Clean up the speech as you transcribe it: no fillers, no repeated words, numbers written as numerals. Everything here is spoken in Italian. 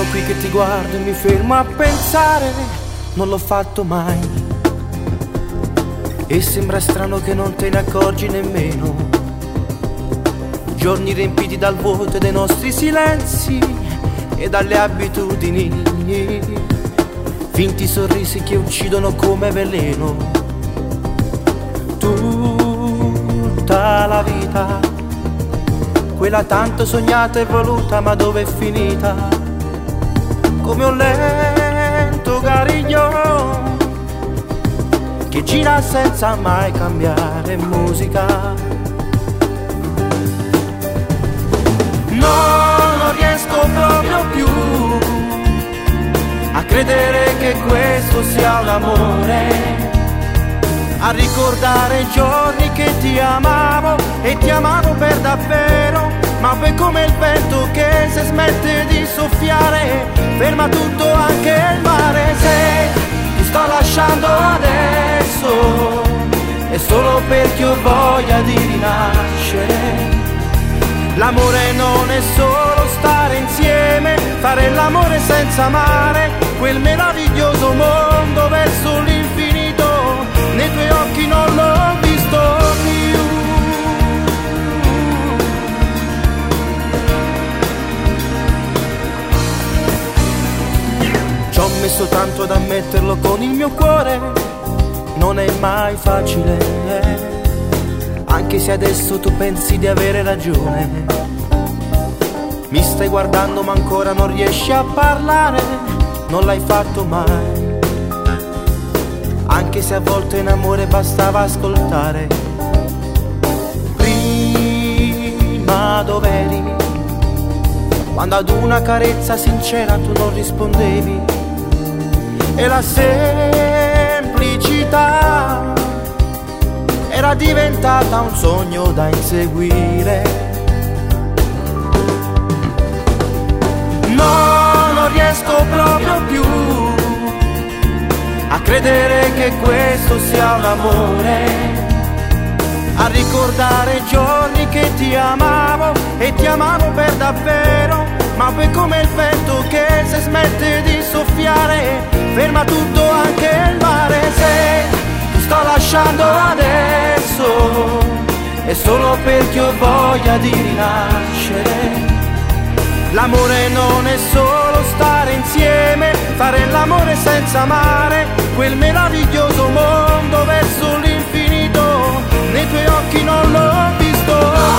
qui che ti guardo e mi fermo a pensare, non l'ho fatto mai. E sembra strano che non te ne accorgi nemmeno. Giorni riempiti dal vuoto e dai nostri silenzi e dalle abitudini, finti sorrisi che uccidono come veleno. Tutta la vita, quella tanto sognata e voluta, ma dove è finita? Come un lento carignò che gira senza mai cambiare musica. No, non riesco proprio più a credere che questo sia un amore, a ricordare i giorni che ti amavo e ti amavo per davvero, ma poi come il vento che se smette di soffiare ferma tutto, anche il mare. Se ti sto lasciando adesso è solo perché ho voglia di rinascere. L'amore non è solo stare insieme, fare l'amore senza amare, quel meraviglioso mondo verso l'infinito, nei tuoi occhi non l'ho visto più. Ci ho messo tanto ad ammetterlo con il mio cuore, non è mai facile, anche se adesso tu pensi di avere ragione. Mi stai guardando ma ancora non riesci a parlare, non l'hai fatto mai, anche se a volte in amore bastava ascoltare. Prima dov'eri? Quando ad una carezza sincera tu non rispondevi, e la semplicità era diventata un sogno da inseguire. No, non riesco proprio più a credere che questo sia un amore, a ricordare i giorni che ti amavo e ti amavo per davvero, ma poi come il vento che se smette di soffiare ferma tutto, anche il mare. Se ti sto lasciando adesso è solo perché ho voglia di rinascere. L'amore non è solo stare insieme, fare l'amore senza amare, quel meraviglioso mondo verso l'infinito, nei tuoi occhi non l'ho visto.